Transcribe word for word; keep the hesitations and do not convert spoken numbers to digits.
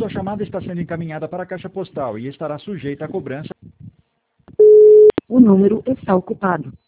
Sua chamada está sendo encaminhada para a caixa postal e estará sujeita à cobrança. O número está ocupado.